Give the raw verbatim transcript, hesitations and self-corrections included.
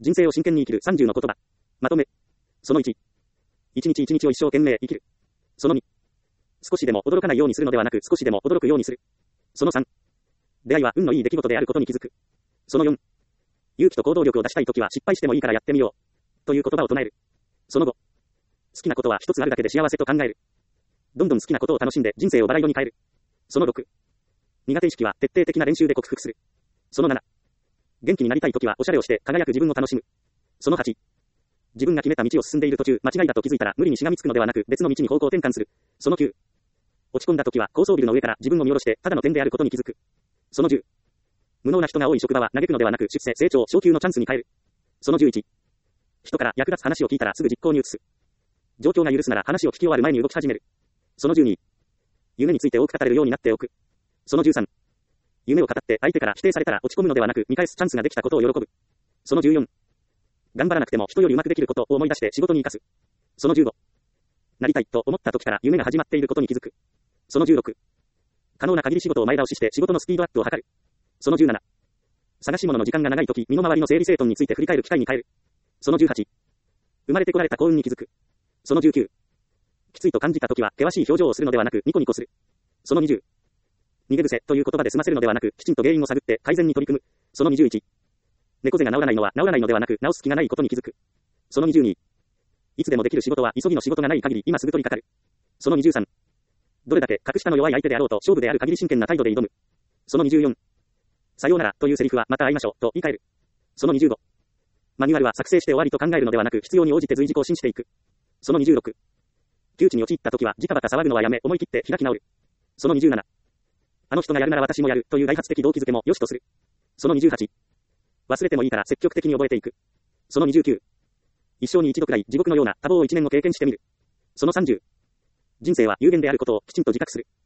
人生を真剣に生きるさんじゅうの言葉。まとめ。そのいち。一日一日を一生懸命生きる。そのに。少しでも驚かないようにするのではなく少しでも驚くようにする。そのさん。出会いは運のいい出来事であることに気づく。そのよん。勇気と行動力を出したいときは失敗してもいいからやってみよう。という言葉を唱える。そのご。好きなことは一つあるだけで幸せと考える。どんどん好きなことを楽しんで人生をバラ色に変える。そのろく。苦手意識は徹底的な練習で克服する。そのなな。元気になりたいときはおしゃれをして輝く自分を楽しむ。そのはち。自分が決めた道を進んでいる途中、間違いだと気づいたら無理にしがみつくのではなく別の道に方向転換する。そのきゅう。落ち込んだときは高層ビルの上から自分を見下ろしてただの点であることに気づく。そのじゅう。無能な人が多い職場は嘆くのではなく出世、成長、昇給のチャンスに変える。そのじゅういち。人から役立つ話を聞いたらすぐ実行に移す。状況が許すなら話を聞き終わる前に動き始める。そのじゅうに。夢について多く語れるようになっておく。そのじゅうさん。夢を語って相手から否定されたら落ち込むのではなく見返すチャンスができたことを喜ぶ。そのじゅうよん。頑張らなくても人よりうまくできることを思い出して仕事に生かす。そのじゅうご。なりたいと思った時から夢が始まっていることに気づく。そのじゅうろく。可能な限り仕事を前倒しして仕事のスピードアップを図る。そのじゅうなな。探し物の時間が長い時、身の回りの整理整頓について振り返る機会に変える。そのじゅうはち。生まれてこられた幸運に気づく。そのじゅうきゅう。きついと感じた時は険しい表情をするのではなくニコニコする。そのにじゅう。逃げ癖という言葉で済ませるのではなくきちんと原因を探って改善に取り組む。そのにじゅういち。猫背が治らないのは治らないのではなく治す気がないことに気づく。そのにじゅうに。いつでもできる仕事は急ぎの仕事がない限り今すぐ取り掛かる。そのにじゅうさん。どれだけ格下の弱い相手であろうと勝負である限り真剣な態度で挑む。そのにじゅうよん。さようならというセリフはまた会いましょうと言い換える。そのにじゅうご。マニュアルは作成して終わりと考えるのではなく必要に応じて随時更新していく。そのにじゅうろく。窮地に陥った時はジタバタ騒ぐのはやめ思い切って開き直る。そのにじゅうなな。あの人がやるなら私もやるという大発的動機づけも良しとする。そのにじゅうはち。忘れてもいいから積極的に覚えていく。そのにじゅうきゅう。一生に一度くらい地獄のような多忙を一年を経験してみる。そのさんじゅう。人生は有限であることをきちんと自覚する。